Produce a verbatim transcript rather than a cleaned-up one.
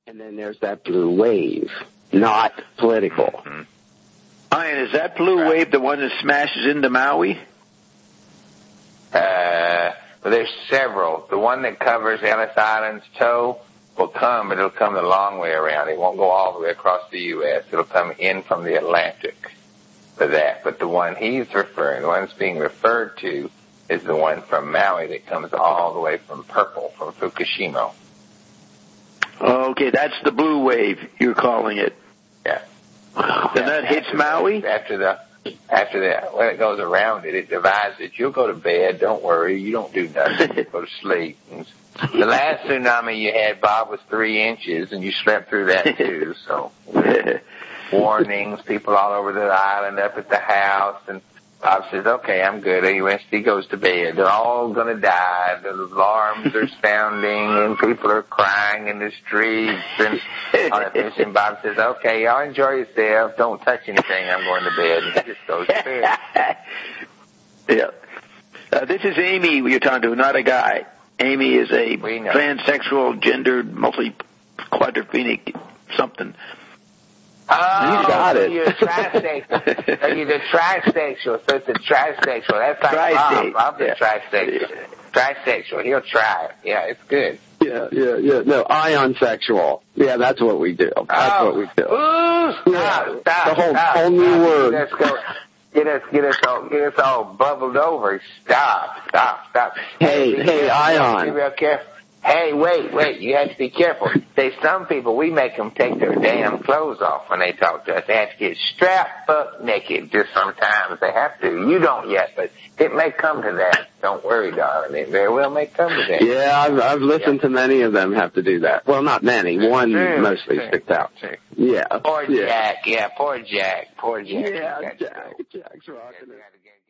And then there's that blue wave, not political. Mm-hmm. Ian, is that blue right. wave the one that smashes into Maui? Uh, well, there's several. The one that covers Ellis Island's toe will come, but it'll come the long way around. It won't go all the way across the U S It'll come in from the Atlantic for that. But the one he's referring, the one that's being referred to, is the one from Maui that comes all the way from Purple, from Fukushima. Okay, that's the blue wave, you're calling it. Yeah. And yeah, that hits Maui? After the, after that, when it goes around it, it divides it. You'll go to bed, don't worry, you don't do nothing, you go to sleep. And the last tsunami you had, Bob, was three inches, and you slept through that too, so. Warnings, people all over the island, up at the house, and Bob says, okay, I'm good. He goes to bed. They're all going to die. The alarms are sounding, and people are crying in the streets. And all that fish. And Bob says, okay, y'all enjoy yourself. Don't touch anything. I'm going to bed. And he just goes to bed. Yeah. Uh, this is Amy you're talking to, not a guy. Amy is a transsexual, gendered, multi-quadrophenic something. Oh, you got so it. you're a trisexual. So you're the trisexual. So it's a trisexual. That's like Bob. Bob's a trisexual. Trisexual. He'll try it. Yeah, it's good. Yeah, yeah, yeah. No, ion sexual. Yeah, that's what we do. That's oh. what we do. Ooh, stop, yeah. stop, the whole, stop, whole new stop. word. Let's go. Get us, get us all, get us all bubbled over. Stop, stop, stop. Hey, hey, hey ion. Be real careful. Hey, wait, wait, you have to be careful. There's some people, we make them take their damn clothes off when they talk to us. They have to get strapped up naked just sometimes. They have to. You don't yet, but it may come to that. Don't worry, darling. It very well may come to that. Yeah, I've, I've listened yeah. to many of them have to do that. Well, not many. One true, mostly true, sticks out. True. Yeah. Poor yeah. Jack. Yeah, poor Jack. Poor Jack. Yeah, Jack. Jack's rocking it.